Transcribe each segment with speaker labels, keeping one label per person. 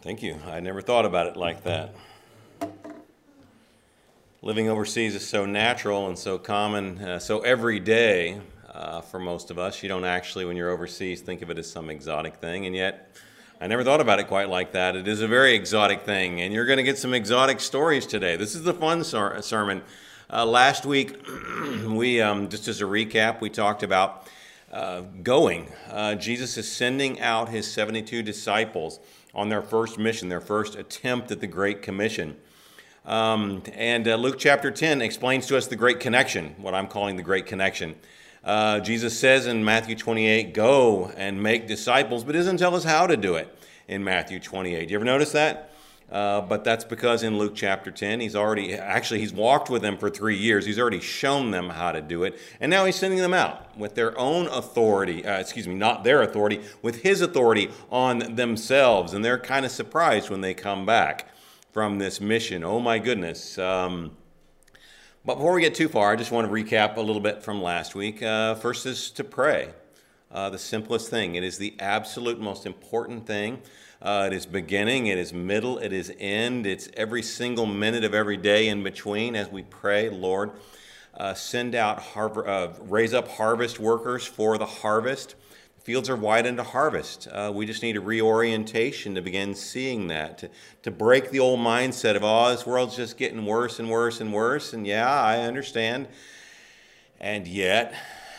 Speaker 1: Thank you. I never thought about it like that. Living overseas is so natural and so common, so everyday for most of us. You don't actually, when you're overseas, think of it as some exotic thing, and yet I never thought about it quite like that. It is a very exotic thing, and you're going to get some exotic stories today. This is the fun sermon. Last week, we just as a recap, we talked about going. Jesus is sending out his 72 disciples on their first mission, their first attempt at the Great Commission. And Luke chapter 10 explains to us the Great Connection, what I'm calling the Great Connection. Jesus says in Matthew 28, go and make disciples, but doesn't tell us how to do it in Matthew 28. You ever notice that? But that's because in Luke chapter 10, he's walked with them for 3 years. He's already shown them how to do it. And now he's sending them out with their own authority, not their authority, with his authority on themselves. And they're kind of surprised when they come back from this mission. Oh my goodness. But before we get too far, I just want to recap a little bit from last week. First is to pray. The simplest thing. It is the absolute most important thing. It is beginning, it is middle, it is end. It's every single minute of every day in between as we pray, Lord, raise up harvest workers for the harvest. Fields are wide into harvest. We just need a reorientation to begin seeing that, to break the old mindset of, oh, this world's just getting worse and worse and worse. And yeah, I understand. And yet,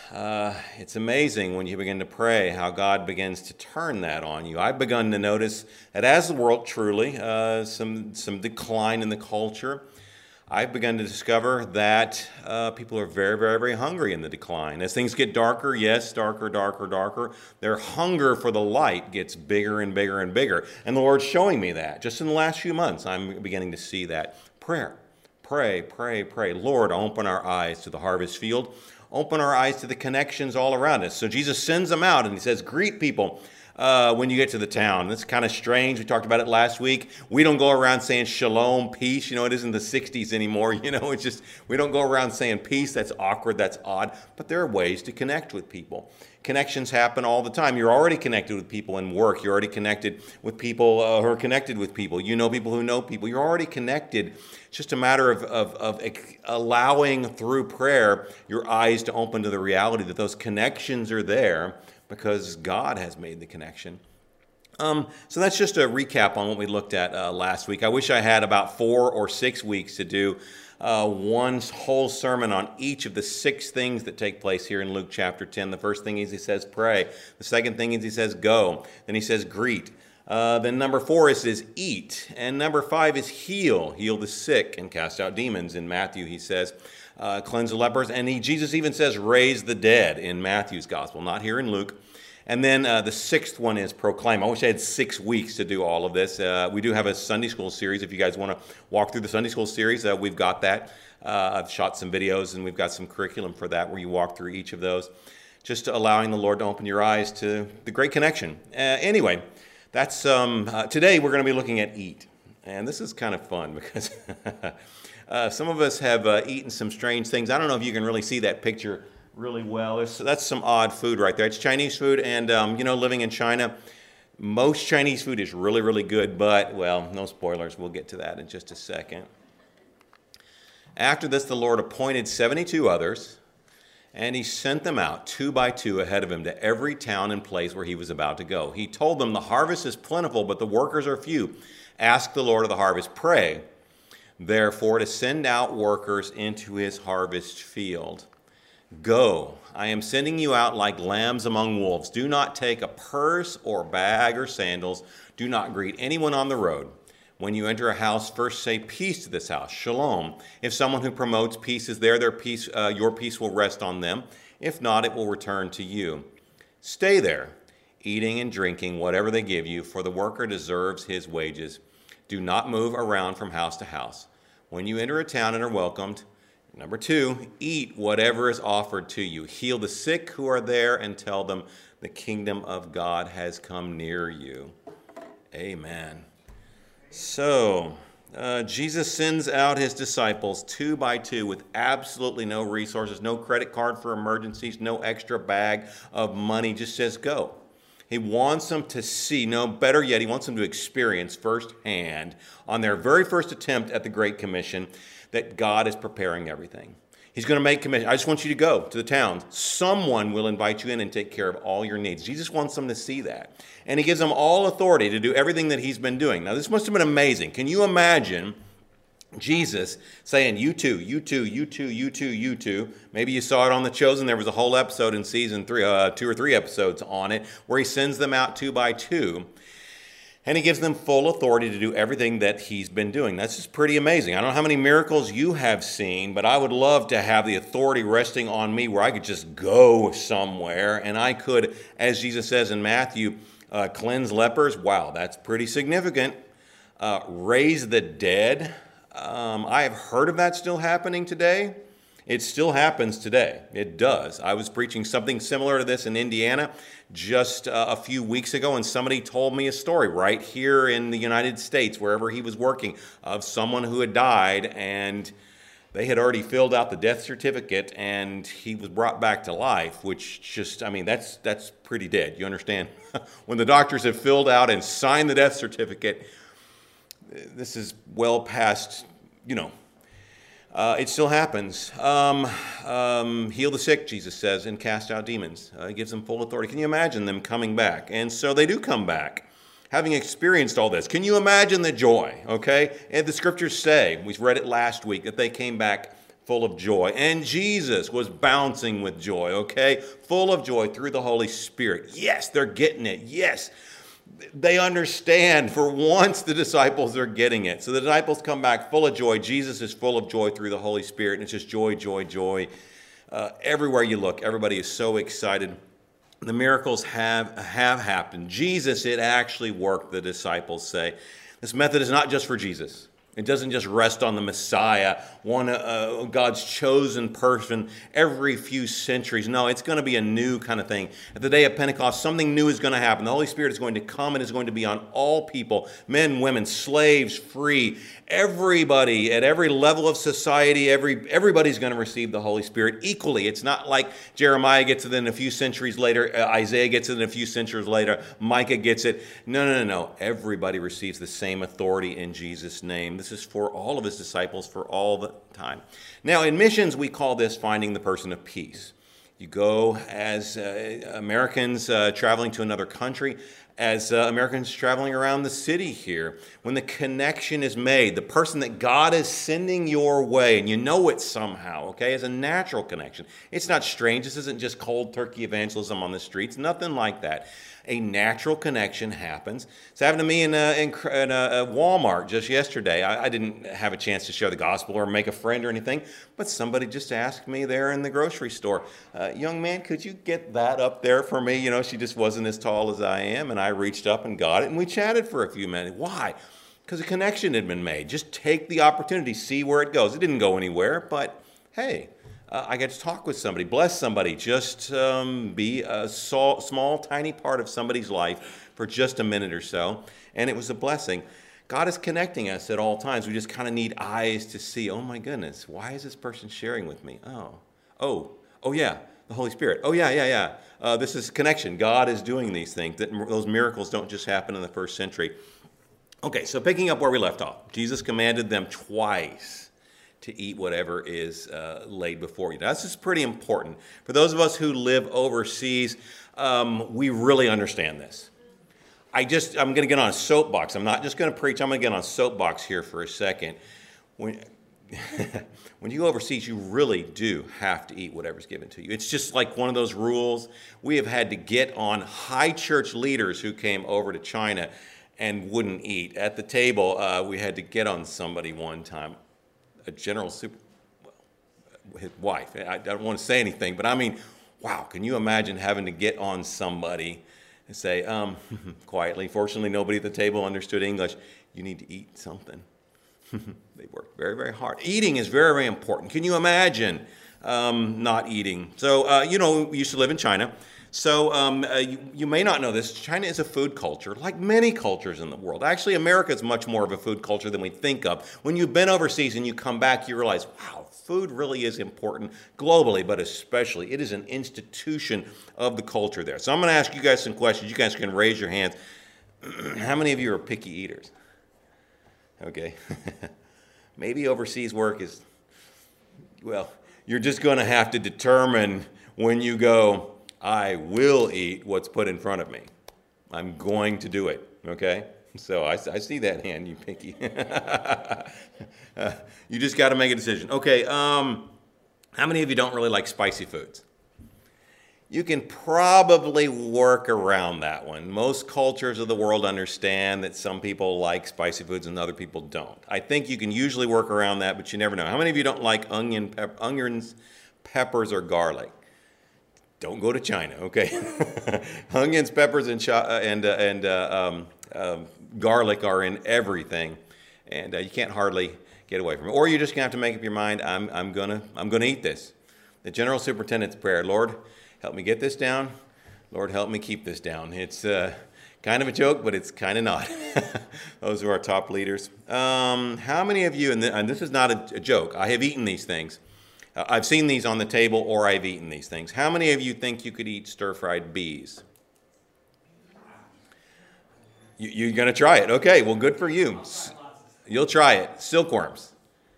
Speaker 1: it's amazing when you begin to pray how God begins to turn that on you. I've begun to notice that as the world truly, some decline in the culture, I've begun to discover that people are very, very, very hungry in the decline. As things get darker, yes, darker, their hunger for the light gets bigger and bigger and bigger. And the Lord's showing me that. Just in the last few months, I'm beginning to see that. Prayer. Pray. Lord, open our eyes to the harvest field. Open our eyes to the connections all around us. So Jesus sends them out and he says, greet people when you get to the town. That's kind of strange. We talked about it last week. We don't go around saying shalom, peace. It isn't the 60s anymore. It's just, we don't go around saying peace. That's awkward. That's odd. But there are ways to connect with people. Connections happen all the time. You're already connected with people in work. You're already connected with people who are connected with people. You know people who know people. You're already connected. It's just a matter of allowing through prayer your eyes to open to the reality that those connections are there because God has made the connection. So that's just a recap on what we looked at last week. I wish I had about 4 or 6 weeks to do one whole sermon on each of the 6 things that take place here in Luke chapter 10. The first thing is he says pray. The second thing is he says go. Then he says greet. Then number 4 is eat. And number 5 is heal. Heal the sick and cast out demons. In Matthew he says cleanse the lepers. And Jesus even says raise the dead in Matthew's gospel, not here in Luke. And then the 6th one is proclaim. I wish I had 6 weeks to do all of this. We do have a Sunday school series. If you guys want to walk through the Sunday school series, we've got that. I've shot some videos and we've got some curriculum for that where you walk through each of those. Just allowing the Lord to open your eyes to the Great Connection. Anyway, that's today we're going to be looking at eat. And this is kind of fun because some of us have eaten some strange things. I don't know if you can really see that picture really well. That's some odd food right there. It's Chinese food, and living in China, most Chinese food is really, really good, but, well, no spoilers. We'll get to that in just a second. After this, the Lord appointed 72 others, and he sent them out 2 by 2 ahead of him to every town and place where he was about to go. He told them, the harvest is plentiful, but the workers are few. Ask the Lord of the harvest, pray, therefore, to send out workers into his harvest field. Go, I am sending you out like lambs among wolves. Do not take a purse or bag or sandals. Do not greet anyone on the road. When you enter a house, first say peace to this house, shalom. If someone who promotes peace is there, your peace will rest on them. If not, it will return to you. Stay there, eating and drinking whatever they give you, for the worker deserves his wages. Do not move around from house to house. When you enter a town and are welcomed, number 2, eat whatever is offered to you. Heal the sick who are there and tell them the kingdom of God has come near you. Amen. So, Jesus sends out his disciples 2 by 2 with absolutely no resources, no credit card for emergencies, no extra bag of money. Just says go. He wants them to see, no, better yet, he wants them to experience firsthand on their very first attempt at the Great Commission that God is preparing everything. He's going to make commission. I just want you to go to the towns. Someone will invite you in and take care of all your needs. Jesus wants them to see that. And he gives them all authority to do everything that he's been doing. Now, this must have been amazing. Can you imagine Jesus saying, you too, you too, you too, you too, you too. Maybe you saw it on The Chosen. There was a whole episode in season 3, 2 or 3 episodes on it, where he sends them out 2 by 2. And he gives them full authority to do everything that he's been doing. That's just pretty amazing. I don't know how many miracles you have seen, but I would love to have the authority resting on me where I could just go somewhere and I could, as Jesus says in Matthew, cleanse lepers. Wow, that's pretty significant. Raise the dead. I have heard of that still happening today. It still happens today. It does. I was preaching something similar to this in Indiana just a few weeks ago, and somebody told me a story right here in the United States, wherever he was working, of someone who had died, and they had already filled out the death certificate, and he was brought back to life, which just, I mean, that's pretty dead. You understand? When the doctors have filled out and signed the death certificate, this is well past, it still happens. Heal the sick, Jesus says, and cast out demons. He gives them full authority. Can you imagine them coming back? And so they do come back, having experienced all this. Can you imagine the joy, okay? And the scriptures say, we read it last week, that they came back full of joy. And Jesus was bouncing with joy, okay? Full of joy through the Holy Spirit. Yes, they're getting it. Yes. They understand. For once, the disciples are getting it. So the disciples come back full of joy. Jesus is full of joy through the Holy Spirit. And it's just joy, joy, joy. Everywhere you look, everybody is so excited. The miracles have happened. Jesus, it actually worked, the disciples say. This method is not just for Jesus. It doesn't just rest on the Messiah, one God's chosen person every few centuries. No, it's going to be a new kind of thing. At the day of Pentecost, something new is going to happen. The Holy Spirit is going to come and is going to be on all people, men, women, slaves, free. Everybody at every level of society, everybody's going to receive the Holy Spirit equally. It's not like Jeremiah gets it in a few centuries later, Isaiah gets it in a few centuries later, Micah gets it. No. Everybody receives the same authority in Jesus' name. This is for all of his disciples for all the time. Now, in missions, we call this finding the person of peace. You go as Americans traveling to another country, as Americans traveling around the city here. When the connection is made, the person that God is sending your way, and you know it somehow, okay, is a natural connection. It's not strange. This isn't just cold turkey evangelism on the streets, nothing like that. A natural connection happens. It's happened to me in Walmart just yesterday. I didn't have a chance to share the gospel or make a friend or anything, but somebody just asked me there in the grocery store, young man, could you get that up there for me? She just wasn't as tall as I am, and I reached up and got it, and we chatted for a few minutes. Why? Because a connection had been made. Just take the opportunity, see where it goes. It didn't go anywhere, but hey, I get to talk with somebody, bless somebody, just be a small, tiny part of somebody's life for just a minute or so, and it was a blessing. God is connecting us at all times. We just kind of need eyes to see, oh my goodness, why is this person sharing with me? Oh yeah, the Holy Spirit. Oh yeah. This is connection. God is doing these things. Those miracles don't just happen in the first century. Okay, so picking up where we left off, Jesus commanded them twice to eat whatever is laid before you. Now, this is pretty important. For those of us who live overseas, we really understand this. I'm going to get on a soapbox. I'm not just going to preach. I'm going to get on a soapbox here for a second. When you go overseas, you really do have to eat whatever's given to you. It's just like one of those rules. We have had to get on high church leaders who came over to China and wouldn't eat. At the table, we had to get on somebody one time. A general his wife. I don't want to say anything, but I mean, wow, can you imagine having to get on somebody and say, quietly, fortunately nobody at the table understood English, you need to eat something. They worked very, very hard. Eating is very, very important. Can you imagine not eating? So, we used to live in China. So you may not know this. China is a food culture, like many cultures in the world. Actually, America is much more of a food culture than we think of. When you've been overseas and you come back, you realize, wow, food really is important globally, but especially it is an institution of the culture there. So I'm going to ask you guys some questions. You guys can raise your hands. How many of you are picky eaters? Okay. Maybe overseas work is, well, you're just going to have to determine when you go, I will eat what's put in front of me. I'm going to do it, okay? So I see that hand, you picky. You just got to make a decision. Okay, how many of you don't really like spicy foods? You can probably work around that one. Most cultures of the world understand that some people like spicy foods and other people don't. I think you can usually work around that, but you never know. How many of you don't like onions, peppers, or garlic? Don't go to China, okay? Onions, peppers, and garlic are in everything, and you can't hardly get away from it. Or you're just gonna have to make up your mind. I'm gonna eat this. The general superintendent's prayer: Lord, help me get this down. Lord, help me keep this down. It's kind of a joke, but it's kind of not. Those are our top leaders. How many of you, and this is not a joke, I have eaten these things. I've seen these on the table, or I've eaten these things. How many of you think you could eat stir-fried bees? You're going to try it. Okay, well, good for you. You'll try it. Silkworms.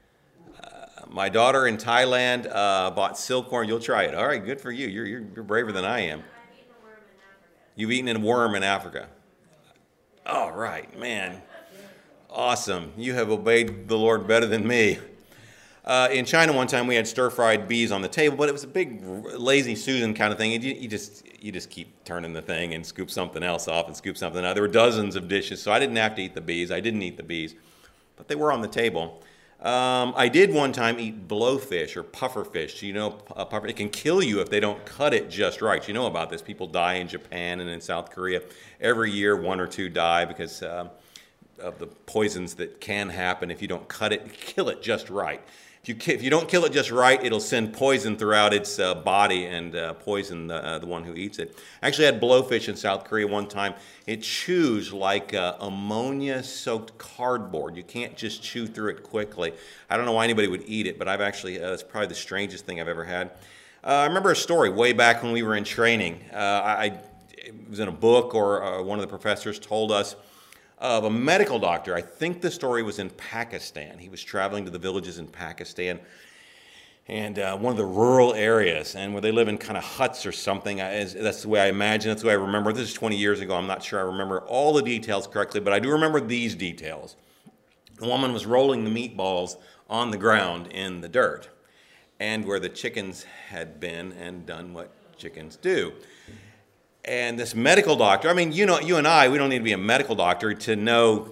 Speaker 1: My daughter in Thailand bought silkworm. You'll try it. All right, good for you. You're braver than I am. You've eaten a worm in Africa. All right, man. Awesome. You have obeyed the Lord better than me. In China one time we had stir-fried bees on the table, but it was a big lazy Susan kind of thing. You just keep turning the thing and scoop something else off and scoop something out. There were dozens of dishes, so I didn't have to eat the bees. I didn't eat the bees, but they were on the table. I did one time eat blowfish or pufferfish. You know, it can kill you if they don't cut it just right. You know about this. People die in Japan and in South Korea. Every year, 1 or 2 die because of the poisons that can happen if you don't kill it just right. If you don't kill it just right, it'll send poison throughout its body and poison the one who eats it. I actually had blowfish in South Korea one time. It chews like ammonia-soaked cardboard. You can't just chew through it quickly. I don't know why anybody would eat it, but I've actually, it's probably the strangest thing I've ever had. I remember a story way back when we were in training. It was in a book, or one of the professors told us of a medical doctor. I think the story was in Pakistan. He was traveling to the villages in Pakistan and one of the rural areas, and where they live in kind of huts or something. That's the way I imagine, that's the way I remember. This is 20 years ago. I'm not sure I remember all the details correctly, but I do remember these details. The woman was rolling the meatballs on the ground in the dirt, and where the chickens had been and done what chickens do. And this medical doctor, I mean, you know, you and I, we don't need to be a medical doctor to know,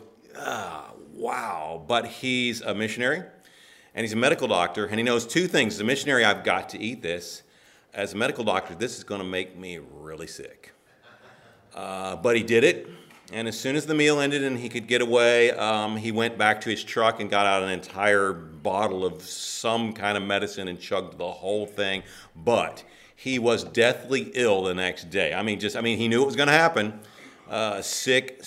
Speaker 1: wow, but he's a missionary and he's a medical doctor, and he knows 2 things. As a missionary, I've got to eat this. As a medical doctor, this is going to make me really sick. But he did it, and as soon as the meal ended and he could get away, he went back to his truck and got out an entire bottle of some kind of medicine and chugged the whole thing. But he was deathly ill the next day. I mean, he knew it was going to happen. Sick.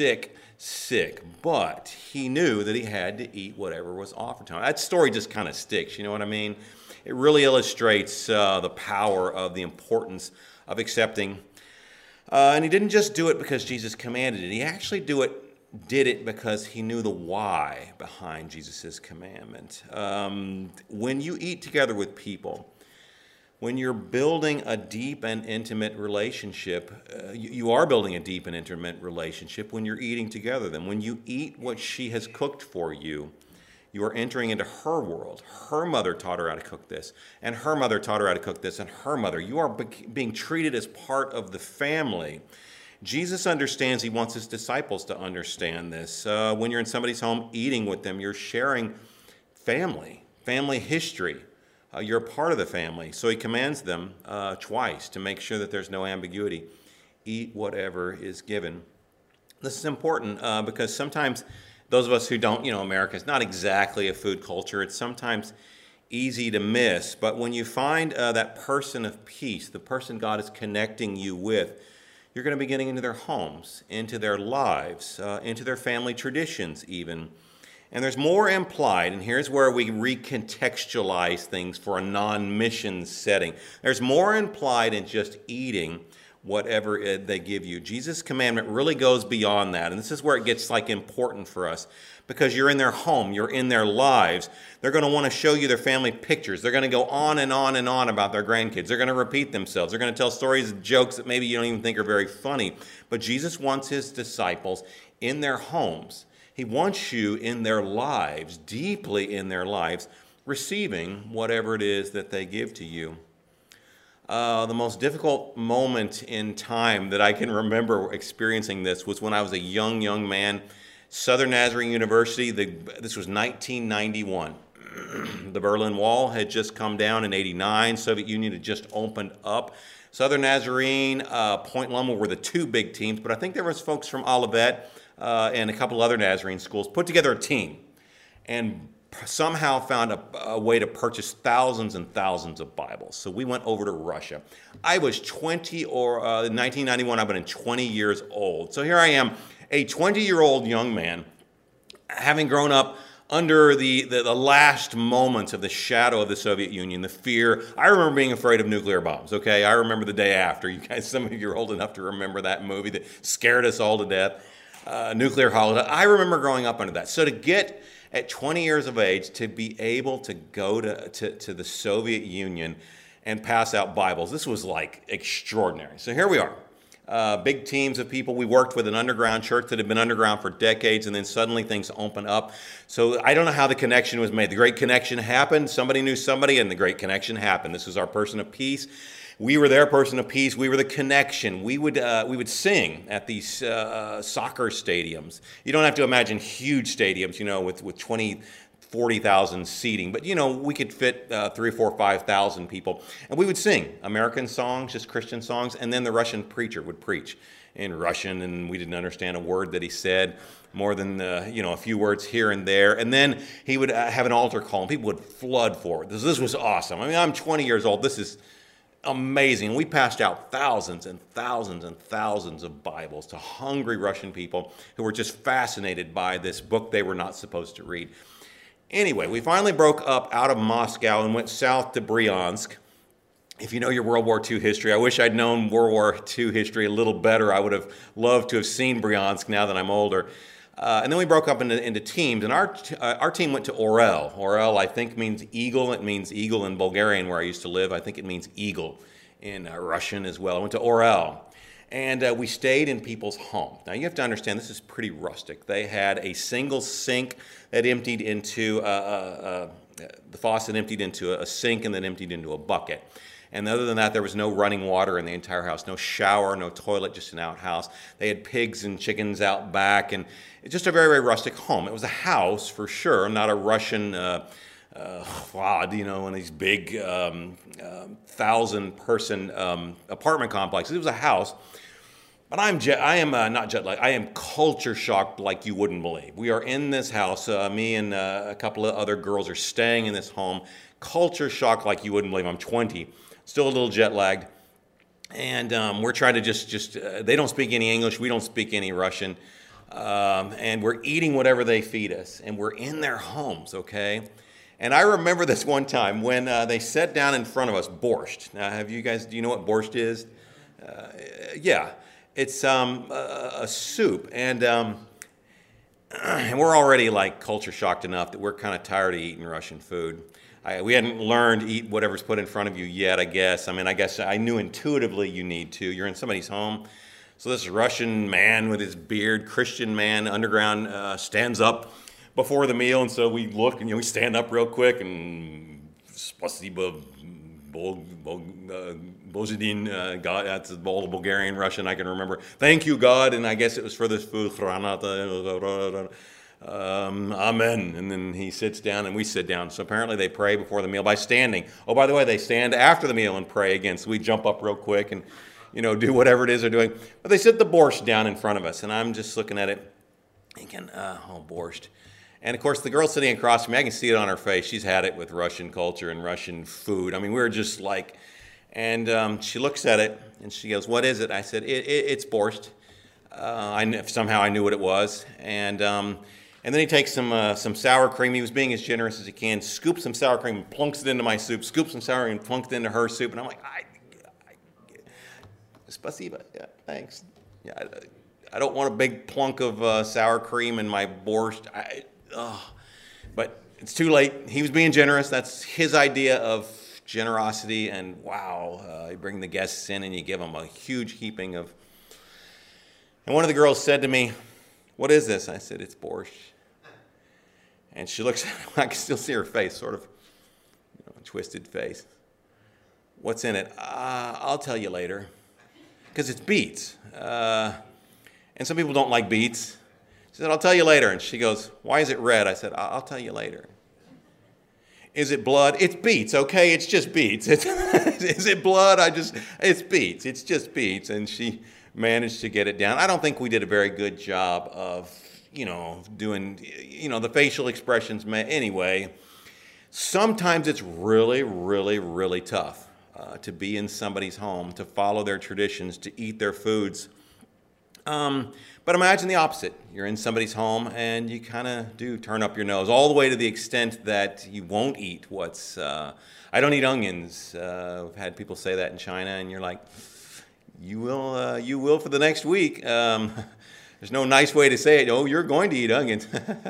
Speaker 1: But he knew that he had to eat whatever was offered to him. That story just kind of sticks, you know what I mean? It really illustrates the power of the importance of accepting. And he didn't just do it because Jesus commanded it. He actually did it because he knew the why behind Jesus' commandment. When you eat together with people, when you're building a deep and intimate relationship, you are building a deep and intimate relationship when you're eating together. Then when you eat what she has cooked for you, you are entering into her world. Her mother taught her how to cook this, and her mother taught her how to cook this, and her mother. You are being treated as part of the family. Jesus understands, he wants his disciples to understand this. When you're in somebody's home eating with them, you're sharing family history. You're a part of the family. So he commands them twice to make sure that there's no ambiguity. Eat whatever is given. This is important because sometimes those of us who don't, America is not exactly a food culture. It's sometimes easy to miss. But when you find that person of peace, the person God is connecting you with, you're going to be getting into their homes, into their lives, into their family traditions even. And there's more implied, and here's where we recontextualize things for a non-mission setting. There's more implied in just eating whatever they give you. Jesus' commandment really goes beyond that, and this is where it gets important for us, because you're in their home, you're in their lives. They're going to want to show you their family pictures. They're going to go on and on and on about their grandkids. They're going to repeat themselves. They're going to tell stories and jokes that maybe you don't even think are very funny. But Jesus wants his disciples in their homes. He wants you in their lives, deeply in their lives, receiving whatever it is that they give to you. The most difficult moment in time that I can remember experiencing this was when I was a young man. Southern Nazarene University, this was 1991. The Berlin Wall had just come down in 89. Soviet Union had just opened up. Southern Nazarene, Point Loma were the two big teams, but I think there was folks from Olivet and a couple other Nazarene schools put together a team and somehow found a way to purchase thousands and thousands of Bibles. So we went over to Russia. I was 20, or in 1991, I've been 20 years old. So here I am, a 20-year-old young man, having grown up under the last moments of the shadow of the Soviet Union, the fear. I remember being afraid of nuclear bombs, okay? I remember The Day After. You guys, some of you are old enough to remember that movie that scared us all to death. Nuclear Holocaust. I remember growing up under that. So to get, at 20 years of age, to be able to go to the Soviet Union and pass out Bibles, this was extraordinary. So here we are. Big teams of people. We worked with an underground church that had been underground for decades, and then suddenly things open up. So I don't know how the connection was made. The Great Connection happened. Somebody knew somebody, and the Great Connection happened. This was our person of peace. We were their person of peace. We were the connection. We would sing at these soccer stadiums. You don't have to imagine huge stadiums, with 20, 40,000 seating. But, we could fit 3,000, 4,000, 5,000 people. And we would sing American songs, just Christian songs, and then the Russian preacher would preach in Russian, and we didn't understand a word that he said, more than, a few words here and there. And then he would have an altar call, and people would flood forward. This was awesome. I mean, I'm 20 years old. This is amazing. We passed out thousands and thousands and thousands of Bibles to hungry Russian people who were just fascinated by this book they were not supposed to read. Anyway, we finally broke up out of Moscow and went south to Bryansk. If you know your World War II history, I wish I'd known World War II history a little better. I would have loved to have seen Bryansk now that I'm older. And then we broke up into teams, and our team went to Orel. Orel, I think, means eagle. It means eagle in Bulgarian, where I used to live. I think it means eagle in Russian as well. I went to Orel, and we stayed in people's homes. Now, you have to understand, this is pretty rustic. They had a single sink that emptied into the faucet emptied into a sink and then emptied into a bucket. And other than that, there was no running water in the entire house, no shower, no toilet, just an outhouse. They had pigs and chickens out back, and it's just a very, very rustic home. It was a house for sure, not a Russian quad, one of these big 1,000-person apartment complexes. It was a house. But I am not jet lagged. I am culture shocked like you wouldn't believe. We are in this house. Me and a couple of other girls are staying in this home. Culture shocked like you wouldn't believe. I'm 20. Still a little jet lagged, and we're trying to just they don't speak any English, we don't speak any Russian, and we're eating whatever they feed us, and we're in their homes, okay? And I remember this one time when they set down in front of us borscht. Now, do you know what borscht is? Yeah, it's a soup, and we're already culture shocked enough that we're kind of tired of eating Russian food. We hadn't learned to eat whatever's put in front of you yet, I guess. I guess I knew intuitively you need to. You're in somebody's home. So this Russian man with his beard, Christian man, underground, stands up before the meal. And so we look, and we stand up real quick, and spasibo, Bozidin, God, that's all the Bulgarian Russian I can remember. Thank you, God, and I guess it was for this food. Amen. And then he sits down and we sit down. So apparently they pray before the meal by standing. Oh, by the way, they stand after the meal and pray again. So we jump up real quick and, do whatever it is they're doing. But they sit the borscht down in front of us, and I'm just looking at it thinking, oh, borscht. And of course, the girl sitting across from me, I can see it on her face. She's had it with Russian culture and Russian food. I mean, we were just like, and she looks at it and she goes, "What is it?" I said, "It's borscht." Somehow I knew what it was. And then he takes some sour cream. He was being as generous as he can. Scoops some sour cream and plunks it into my soup. Scoops some sour cream and plunks it into her soup. And I'm like, spasiba. Yeah, thanks. Yeah, I don't want a big plunk of sour cream in my borscht. But it's too late. He was being generous. That's his idea of generosity. And wow, you bring the guests in and you give them a huge heaping of. And one of the girls said to me, "What is this?" I said, "It's borscht." And she looks at it. I can still see her face, sort of twisted face. "What's in it?" "I'll tell you later." Because it's beets. And some people don't like beets. She said, "I'll tell you later." And she goes, "Why is it red?" I said, "I'll tell you later." "Is it blood?" "It's beets, okay? It's just beets." Is it blood? It's beets. It's just beets. And she managed to get it down. I don't think we did a very good job of, doing, the facial expressions. Anyway, sometimes it's really, really, really tough to be in somebody's home, to follow their traditions, to eat their foods. But imagine the opposite. You're in somebody's home and you kind of do turn up your nose, all the way to the extent that you won't eat what's, I don't eat onions. I've had people say that in China, and you're like, you will for the next week. There's no nice way to say it. "Oh, you're going to eat onions."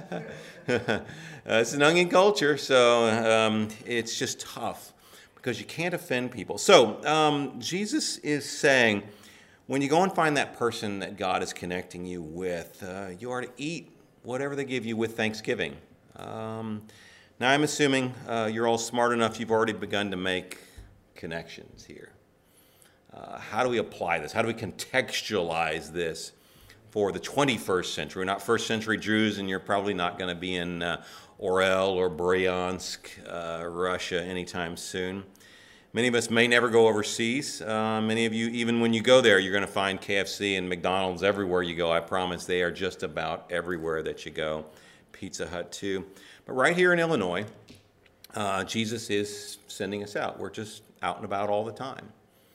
Speaker 1: It's an onion culture, so it's just tough because you can't offend people. So Jesus is saying, when you go and find that person that God is connecting you with, you are to eat whatever they give you with thanksgiving. Now, I'm assuming you're all smart enough, you've already begun to make connections here. How do we apply this? How do we contextualize this for the 21st century? We're not first century Jews, and you're probably not going to be in Orel or Bryansk, Russia anytime soon. Many of us may never go overseas. Many of you, even when you go there, you're going to find KFC and McDonald's everywhere you go. I promise they are just about everywhere that you go. Pizza Hut too. But right here in Illinois, Jesus is sending us out. We're just out and about all the time.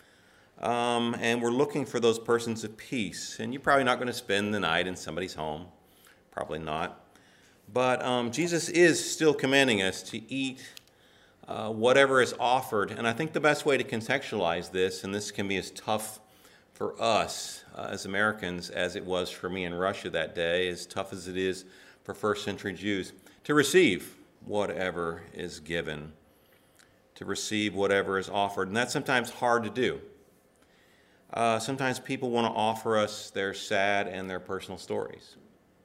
Speaker 1: And we're looking for those persons of peace. And you're probably not going to spend the night in somebody's home. Probably not. But Jesus is still commanding us to eat whatever is offered. And I think the best way to contextualize this, and this can be as tough for us as Americans as it was for me in Russia that day, as tough as it is for first century Jews, to receive whatever is given, to receive whatever is offered. And that's sometimes hard to do. Sometimes people want to offer us their sad and their personal stories.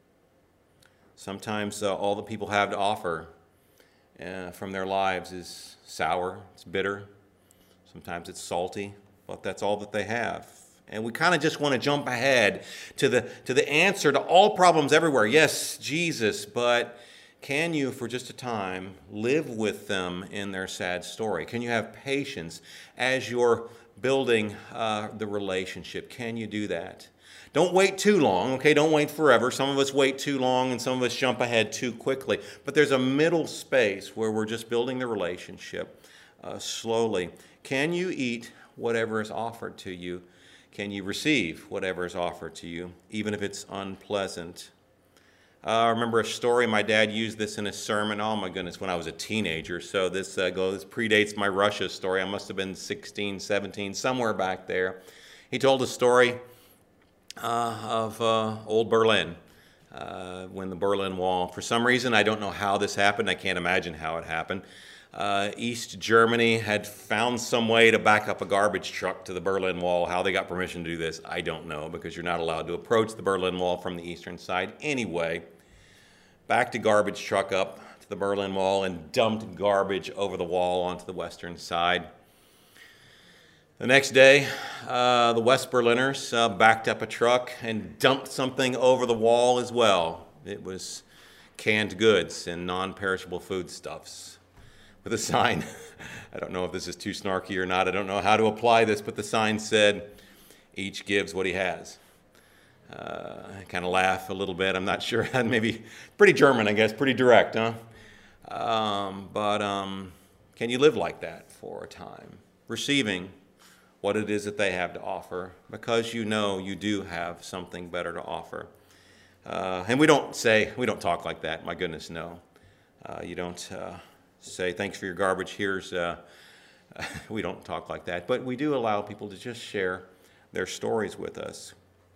Speaker 1: Sometimes all that people have to offer from their lives is sour, it's bitter. Sometimes it's salty, but that's all that they have. And we kind of just want to jump ahead to the answer to all problems everywhere. Yes, Jesus, but can you, for just a time, live with them in their sad story? Can you have patience as you're building the relationship? Can you do that? Don't wait too long, okay? Don't wait forever. Some of us wait too long and some of us jump ahead too quickly. But there's a middle space where we're just building the relationship slowly. Can you eat whatever is offered to you? Can you receive whatever is offered to you, even if it's unpleasant? I remember a story. My dad used this in a sermon. Oh my goodness, when I was a teenager. So this predates my Russia story. I must have been 16, 17, somewhere back there. He told a story of old Berlin, when the Berlin Wall, for some reason, I don't know how this happened. I can't imagine how it happened. East Germany had found some way to back up a garbage truck to the Berlin Wall. How they got permission to do this, I don't know, because you're not allowed to approach the Berlin Wall from the eastern side. Anyway, backed a garbage truck up to the Berlin Wall and dumped garbage over the wall onto the western side. The next day, the West Berliners backed up a truck and dumped something over the wall as well. It was canned goods and non-perishable foodstuffs, with a sign. I don't know if this is too snarky or not. I don't know how to apply this, but the sign said, "Each gives what he has." Kind of laugh a little bit. I'm not sure. Maybe pretty German, I guess. Pretty direct, huh? But can you live like that for a time? Receiving what it is that they have to offer because you know you do have something better to offer. And we don't talk like that. My goodness, no. You don't say, thanks for your garbage. We don't talk like that. But we do allow people to just share their stories with us.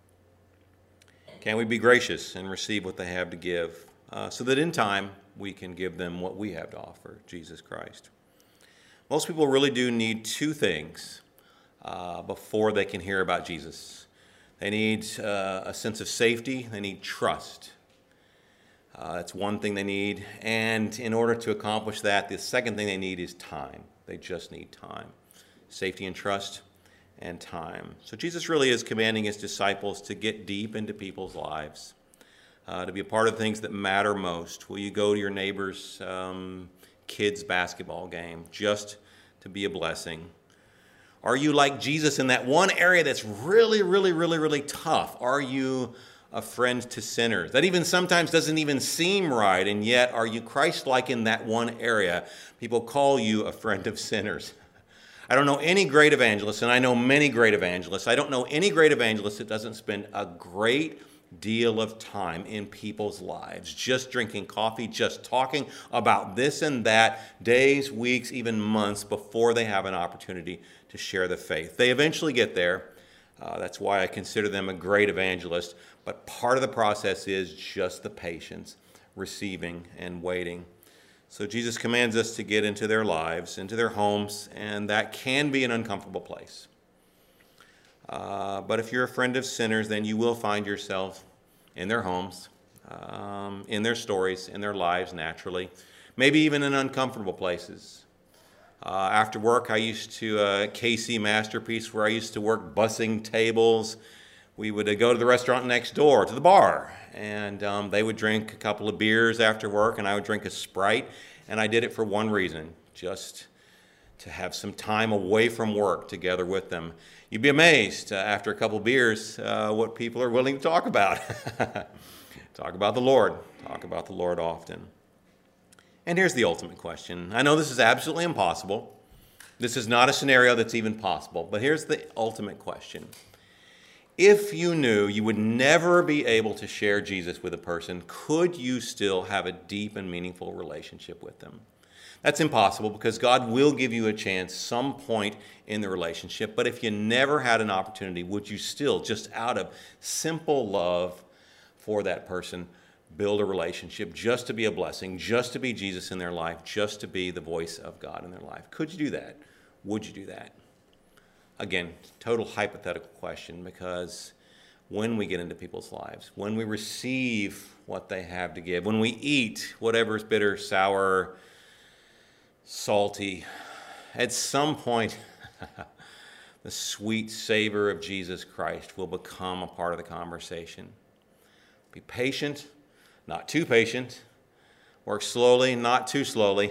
Speaker 1: Can we be gracious and receive what they have to give so that in time we can give them what we have to offer, Jesus Christ? Most people really do need two things before they can hear about Jesus. They need a sense of safety. They need trust. That's one thing they need. And in order to accomplish that, the second thing they need is time. They just need time. Safety and trust and time. So Jesus really is commanding his disciples to get deep into people's lives, to be a part of things that matter most. Will you go to your neighbor's kids' basketball game just to be a blessing? Are you like Jesus in that one area that's really, really, really, really tough? Are you a friend to sinners? That even sometimes doesn't even seem right, and yet are you Christ-like in that one area? People call you a friend of sinners. I don't know any great evangelist, and I know many great evangelists. I don't know any great evangelist that doesn't spend a great deal of time in people's lives, just drinking coffee, just talking about this and that, days, weeks, even months before they have an opportunity to share the faith. They eventually get there. That's why I consider them a great evangelist. But part of the process is just the patience, receiving and waiting. So Jesus commands us to get into their lives, into their homes, and that can be an uncomfortable place. But if you're a friend of sinners, then you will find yourself in their homes, in their stories, in their lives naturally, maybe even in uncomfortable places. After work, I used to, KC Masterpiece, where I used to work bussing tables. We would go to the restaurant next door, to the bar, and they would drink a couple of beers after work, and I would drink a Sprite, and I did it for one reason, just to have some time away from work together with them. You'd be amazed after a couple of beers what people are willing to talk about. Talk about the Lord. Talk about the Lord often. And here's the ultimate question. I know this is absolutely impossible. This is not a scenario that's even possible, but here's the ultimate question. If you knew you would never be able to share Jesus with a person, could you still have a deep and meaningful relationship with them? That's impossible because God will give you a chance some point in the relationship, but if you never had an opportunity, would you still, just out of simple love for that person, build a relationship just to be a blessing, just to be Jesus in their life, just to be the voice of God in their life? Could you do that? Would you do that? Again, total hypothetical question, because when we get into people's lives, when we receive what they have to give, when we eat whatever is bitter, sour, salty, at some point, the sweet savor of Jesus Christ will become a part of the conversation. Be patient, not too patient. Work slowly, not too slowly.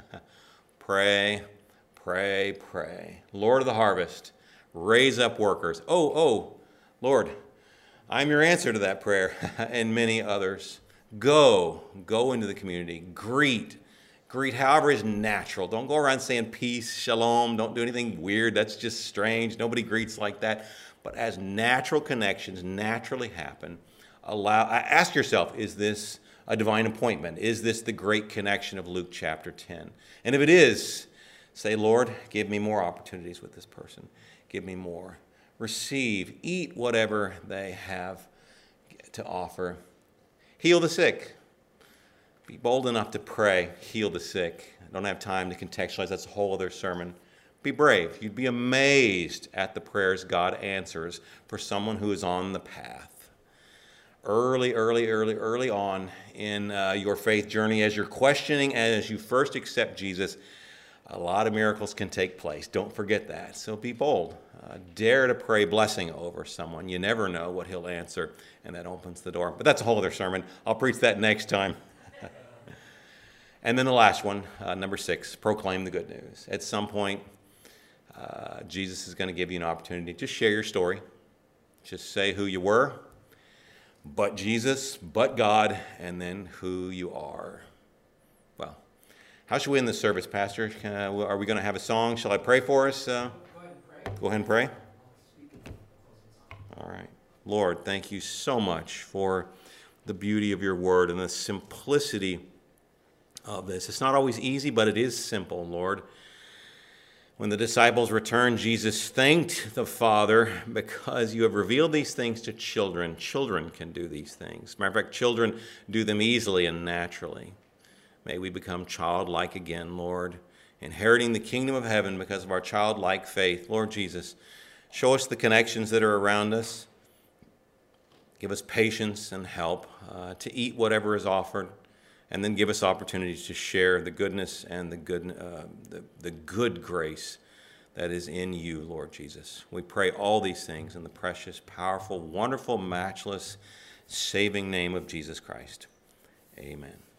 Speaker 1: Pray. Pray, pray. Lord of the harvest, raise up workers. Oh, Lord, I'm your answer to that prayer and many others. Go into the community. Greet however is natural. Don't go around saying peace, shalom. Don't do anything weird. That's just strange. Nobody greets like that. But as natural connections naturally happen, ask yourself, is this a divine appointment? Is this the great connection of Luke chapter 10? And if it is, say, Lord, give me more opportunities with this person. Give me more. Receive, eat whatever they have to offer. Heal the sick. Be bold enough to pray, heal the sick. I don't have time to contextualize. That's a whole other sermon. Be brave. You'd be amazed at the prayers God answers for someone who is on the path. Early on in your faith journey, as you're questioning, as you first accept Jesus, a lot of miracles can take place. Don't forget that. So be bold. Dare to pray blessing over someone. You never know what he'll answer, and that opens the door. But that's a whole other sermon. I'll preach that next time. And then the last one, number 6, proclaim the good news. At some point, Jesus is going to give you an opportunity to share your story. Just say who you were, but Jesus, but God, and then who you are. Well, how should we end the service, Pastor? Are we going to have a song? Shall I pray for us? Go ahead and pray. All right. Lord, thank you so much for the beauty of your word and the simplicity of this. It's not always easy, but it is simple, Lord. When the disciples returned, Jesus thanked the Father because you have revealed these things to children. Children can do these things. Matter of fact, children do them easily and naturally. May we become childlike again, Lord, inheriting the kingdom of heaven because of our childlike faith. Lord Jesus, show us the connections that are around us. Give us patience and help to eat whatever is offered, and then give us opportunities to share the goodness and the good grace that is in you, Lord Jesus. We pray all these things in the precious, powerful, wonderful, matchless, saving name of Jesus Christ. Amen.